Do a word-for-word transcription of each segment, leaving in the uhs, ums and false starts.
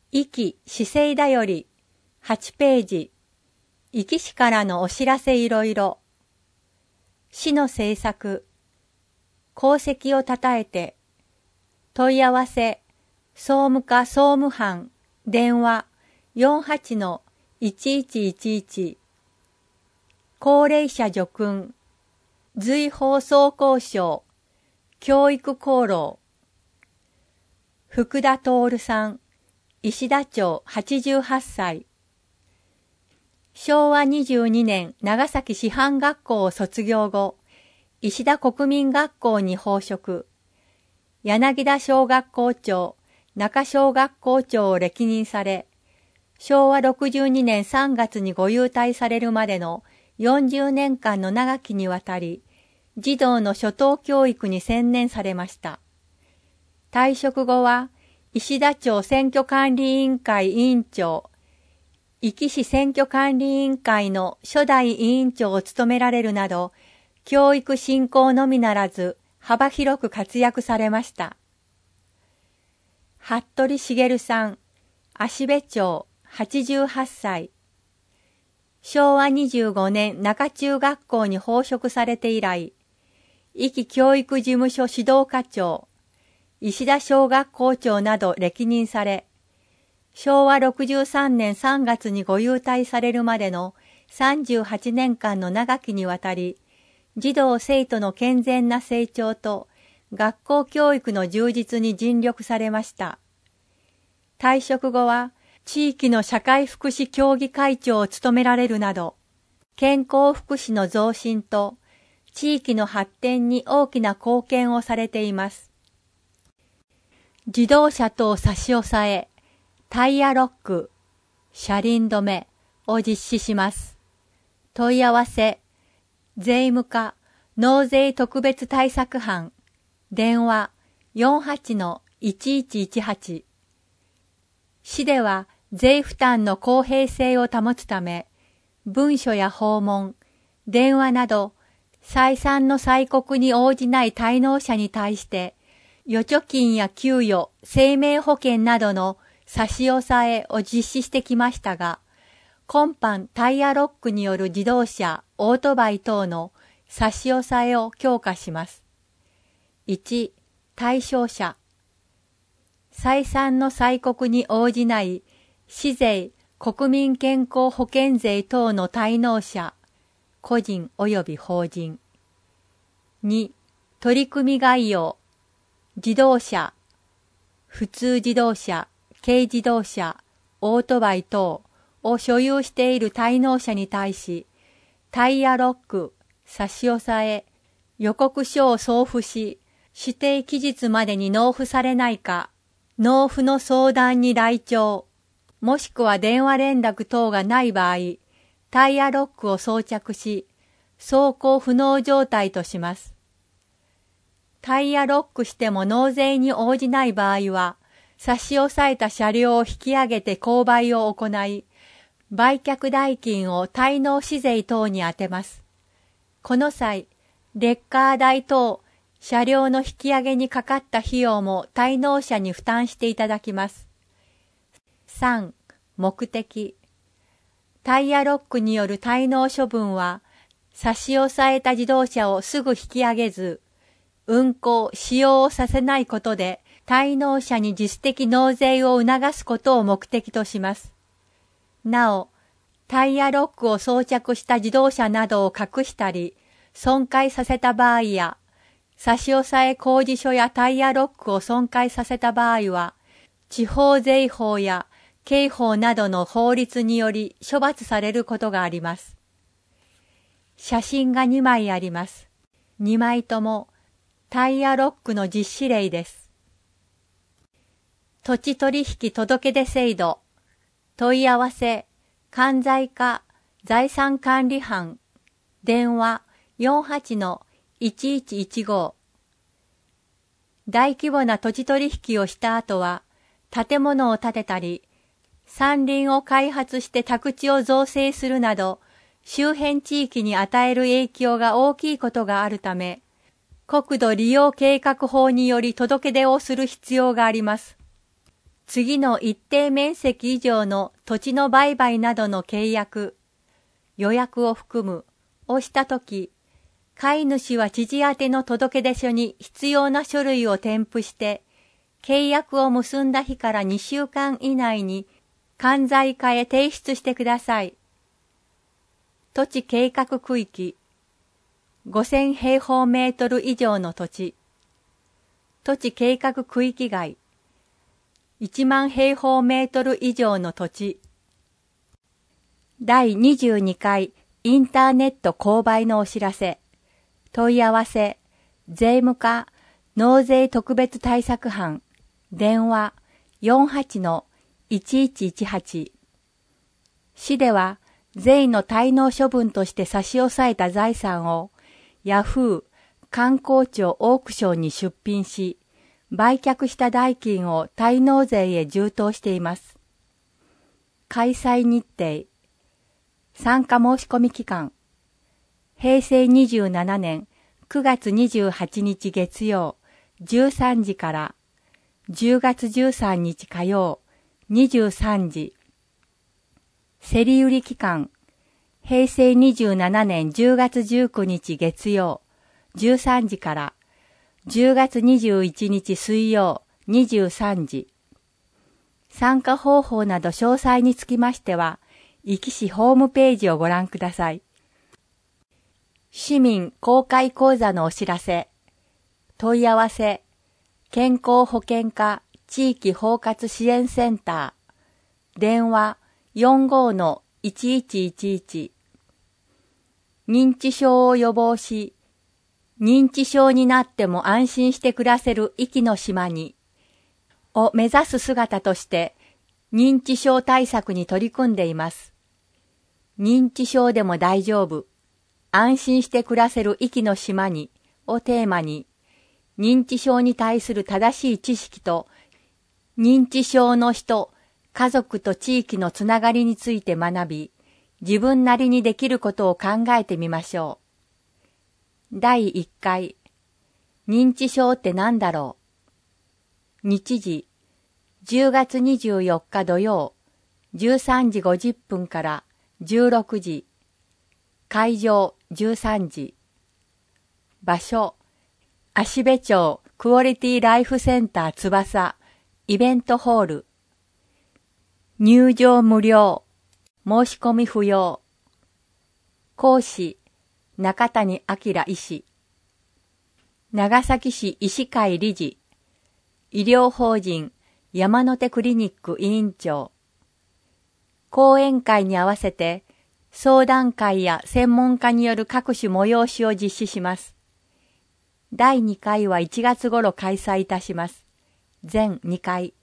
壱岐市政だよりはちページ、壱岐市からのお知らせいろいろ。市の政策、功績をたたえて、問い合わせ、総務課総務班、電話 よんはちのいちいちいちいち。高齢者助訓、随放送交渉、教育功労。福田徹さん、石田町はちじゅうはっさい。しょうわにじゅうにねん長崎師範学校を卒業後、石田国民学校に奉職。柳田小学校長、中小学校長を歴任され、しょうわろくじゅうにねんさんがつにご勇退されるまでのよんじゅうねんかんの長きにわたり、児童の初等教育に専念されました。退職後は、石田町選挙管理委員会委員長、壱岐市選挙管理委員会の初代委員長を務められるなど、教育振興のみならず幅広く活躍されました。服部茂さん、芦部町はちじゅうはっさい。しょうわにじゅうごねん中中学校に奉職されて以来、壱岐教育事務所指導課長、石田小学校長など歴任され、しょうわろくじゅうさんねんさんがつにご勇退されるまでのさんじゅうはちねんかんの長きにわたり、児童生徒の健全な成長と学校教育の充実に尽力されました。退職後は地域の社会福祉協議会長を務められるなど、健康福祉の増進と地域の発展に大きな貢献をされています。自動車等差し押さえ、タイヤロック、車輪止めを実施します。問い合わせ、税務課納税特別対策班、電話 よんはちのいちいちいちはち。市では税負担の公平性を保つため、文書や訪問、電話など、採算の催告に応じない滞納者に対して、預貯金や給与、生命保険などの差し押さえを実施してきましたが、今般タイヤロックによる自動車、オートバイ等の差し押さえを強化します。いち、対象者。採算の催告に応じない市税、国民健康保険税等の滞納者、個人及び法人。に、取組概要。自動車、普通自動車、軽自動車、オートバイ等を所有している滞納者に対し、タイヤロック、差し押さえ、予告書を送付し、指定期日までに納付されないか、納付の相談に来庁、もしくは電話連絡等がない場合、タイヤロックを装着し、走行不能状態とします。タイヤロックしても納税に応じない場合は、差し押さえた車両を引き上げて購買を行い、売却代金を滞納市税等に充てます。この際、レッカー代等、車両の引き上げにかかった費用も滞納者に負担していただきます。さん、目的。タイヤロックによる滞納処分は、差し押さえた自動車をすぐ引き上げず、運行、使用をさせないことで、滞納者に実質的納税を促すことを目的とします。なお、タイヤロックを装着した自動車などを隠したり、損壊させた場合や、差し押さえ公示書やタイヤロックを損壊させた場合は、地方税法や刑法などの法律により処罰されることがあります。写真がにまいあります。にまいとも、タイヤロックの実施例です。土地取引届出制度。問い合わせ、関西課財産管理班。電話 よんはちのいちいちいちご。大規模な土地取引をした後は、建物を建てたり、山林を開発して宅地を造成するなど、周辺地域に与える影響が大きいことがあるため、国土利用計画法により届け出をする必要があります。 次の一定面積以上の土地の売買などの契約、予約を含む、をしたとき、買い主は知事宛ての届出書に必要な書類を添付して、契約を結んだ日からにしゅうかん以内に、管財課へ提出してください。土地計画区域、ごせんへいほうメートル以上の土地、土地計画区域外、いちまんへいほうメートル以上の土地。だいにじゅうにかいインターネット購買のお知らせ。問い合わせ、税務課、納税特別対策班、電話 よんはちのいちいちいちはち。市では、税の滞納処分として差し押さえた財産を、ヤフー、観光庁オークションに出品し、売却した代金を滞納税へ充当しています。開催日程、参加申し込み期間、へいせいにじゅうななねんくがつにじゅうはちにち月曜じゅうさんじからじゅうがつじゅうさんにち火曜にじゅうさんじ。競り売り期間、へいせいにじゅうななねんじゅうがつじゅうくにち月曜じゅうさんじからじゅうがつにじゅういちにち水曜にじゅうさんじ。参加方法など詳細につきましては、壱岐市ホームページをご覧ください。市民公開講座のお知らせ。問い合わせ、健康保険課地域包括支援センター。電話 よんごのいちいちいちいち。認知症を予防し、認知症になっても安心して暮らせる壱岐の島に、を目指す姿として、認知症対策に取り組んでいます。認知症でも大丈夫、安心して暮らせる壱岐の島に、をテーマに、認知症に対する正しい知識と、認知症の人、家族と地域のつながりについて学び、自分なりにできることを考えてみましょう。だいいっかい、認知症って何だろう。日時、じゅうがつにじゅうよっか土曜、じゅうさんじごじゅっぷんからじゅうろくじ。会場じゅうさんじ。場所、芦部町クオリティライフセンター翼イベントホール。入場無料、申し込み不要。講師、中谷明医師。長崎市医師会理事。医療法人山手クリニック委員長。講演会に合わせて相談会や専門家による各種催しを実施します。だいにかいはいちがつ頃開催いたします。全にかい。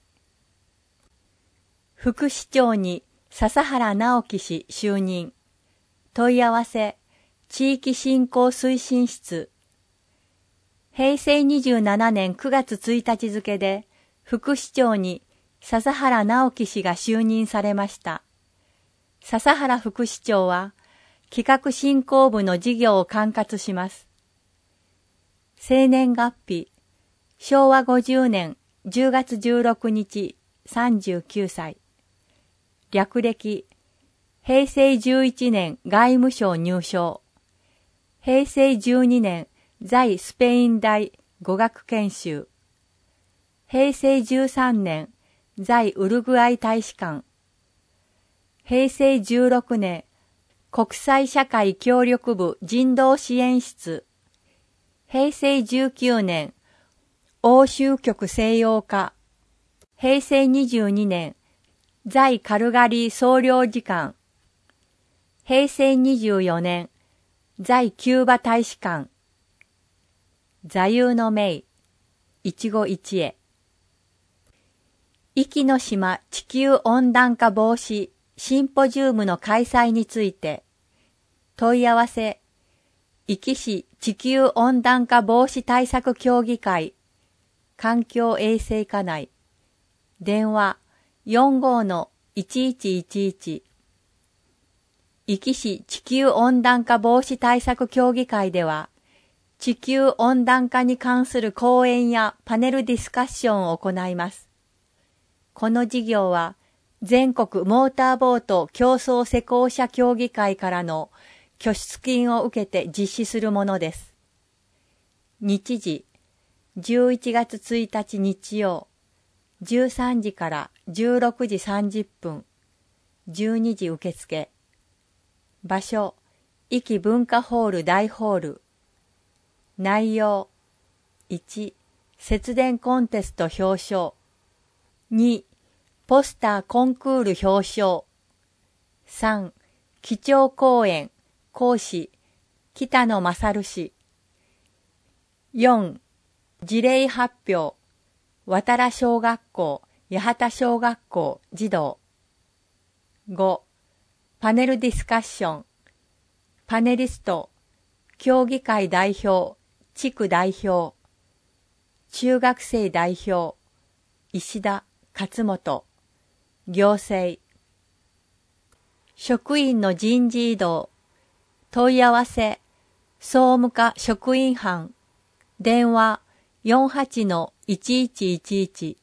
副市長に笹原直樹氏就任。問い合わせ、地域振興推進室。へいせいにじゅうななねんくがつついたち付で、副市長に笹原直樹氏が就任されました。笹原副市長は、企画振興部の事業を管轄します。生年月日、しょうわごじゅうねんじゅうがつじゅうろくにち、さんじゅうきゅうさい。略歴、へいせいじゅういちねん外務省入省。へいせいじゅうにねん在スペイン大語学研修。へいせいじゅうさんねん在ウルグアイ大使館。へいせいじゅうろくねん国際社会協力部人道支援室。へいせいじゅうきゅうねん欧州局西洋課。へいせいにじゅうにねん在カルガリー総領事館。へいせいにじゅうよねん在キューバ大使館。座右の銘、一期一会。壱岐の島地球温暖化防止シンポジウムの開催について、問い合わせ、壱岐市地球温暖化防止対策協議会、環境衛生課内、電話 よんごのいちいちいちいち。壱岐市地球温暖化防止対策協議会では、地球温暖化に関する講演やパネルディスカッションを行います。 この事業は全国モーターボート競争施工者協議会からの拠出金を受けて実施するものです。日時、じゅういちがつついたち日曜、じゅうさんじからじゅうろくじさんじゅっぷん、じゅうにじ受付。場所、壱岐文化ホール大ホール。内容、いち、節電コンテスト表彰。に、ポスターコンクール表彰。さん、基調講演、講師、北野勝氏。よん、事例発表、渡良小学校、八幡小学校児童。ご、パネルディスカッション、パネリスト、協議会代表、地区代表、中学生代表、石田、勝本、行政。職員の人事異動、問い合わせ、総務課職員班、電話 よんはちのいちいちいちいち。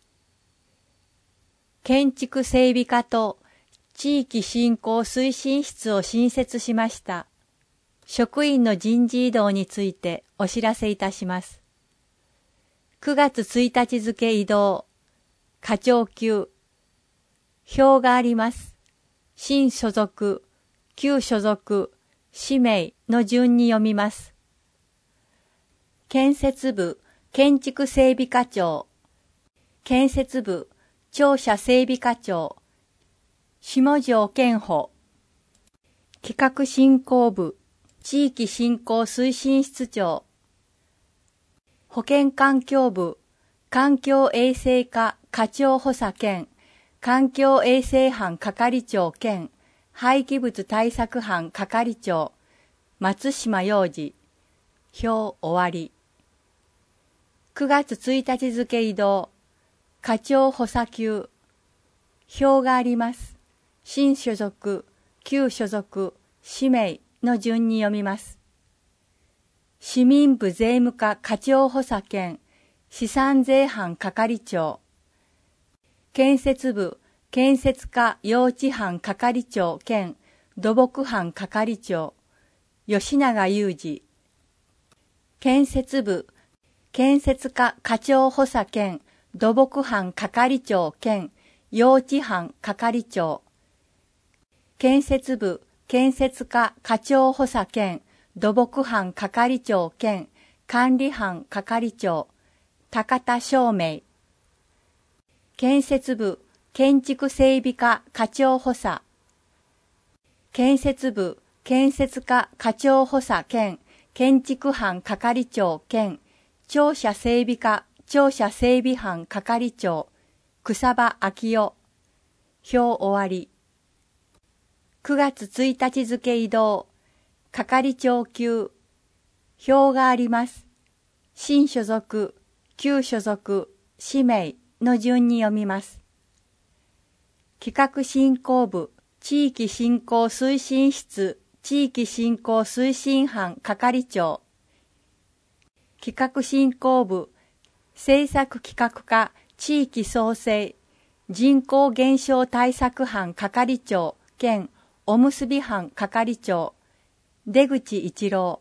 建築整備課と地域振興推進室を新設しました。職員の人事異動についてお知らせいたします。くがつついたち付異動、課長級。表があります。新所属、旧所属、氏名の順に読みます。建設部、建築整備課長。建設部、庁舎整備課長。下條健保。企画振興部、地域振興推進室長。保健環境部、環境衛生課課長補佐兼、環境衛生班係長兼、廃棄物対策班係長、松島洋二。表終わり。くがつついたち付異動、課長補佐級。表があります。新所属、旧所属、氏名の順に読みます。市民部税務課課長補佐兼、資産税班係長。建設部、建設課用地班係長兼、土木班係長。吉永裕二。建設部、建設課課長補佐兼、土木班係長兼、用地班係長。建設部、建設課課長補佐兼、土木班係長兼、管理班係長、高田照明。建設部、建築整備課課長補佐。建設部、建設課課長補佐兼、建築班係長兼、庁舎整備課庁舎整備班係長、草場昭夫。表終わり。くがつついたち付異動、係長級。表があります。新所属、旧所属、氏名の順に読みます。企画振興部、地域振興推進室、地域振興推進班係長。企画振興部、政策企画課、地域創生、人口減少対策班係長兼おむすび班係長、出口一郎。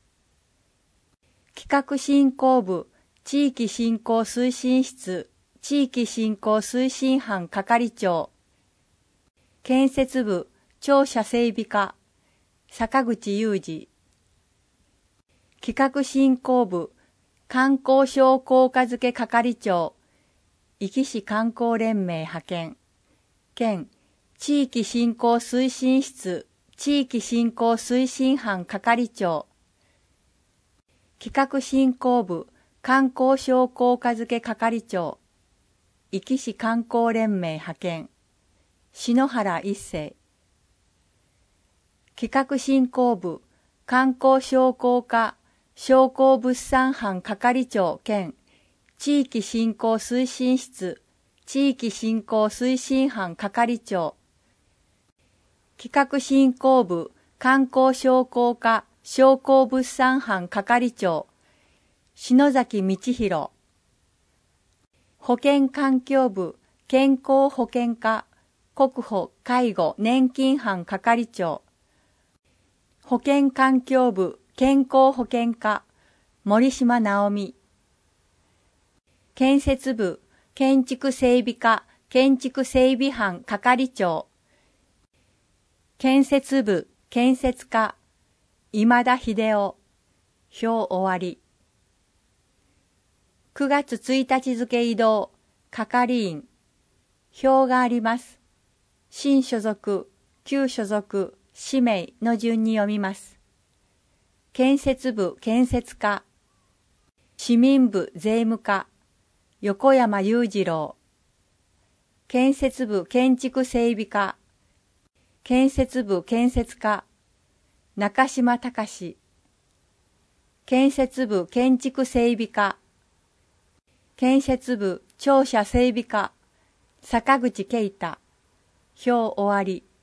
企画振興部、地域振興推進室、地域振興推進班係長。建設部、庁舎整備課、坂口雄二。企画振興部、観光商工課付係長、壱岐市観光連盟派遣。兼、地域振興推進室、地域振興推進班係長。企画振興部、観光商工課付係長。壱岐市観光連盟派遣。篠原一世。企画振興部、観光商工課、商工物産班係長兼、地域振興推進室、地域振興推進班係長。企画振興部、観光商工課、商工物産班係長、篠崎道弘。保健環境部、 健康保険課国保介護年金班係長、保健環境部健康保険課森島直美、建設部建築整備課建築整備班係長、建設部建設課今田秀夫、表終わり。くがつついたち付異動係員、表があります。新所属、旧所属、氏名の順に読みます。建設部建設課、市民部税務課、横山裕次郎。建設部建築整備課、建設部建設課、中島隆。建設部建築整備課、建設部庁舎整備課、坂口啓太。表終わり。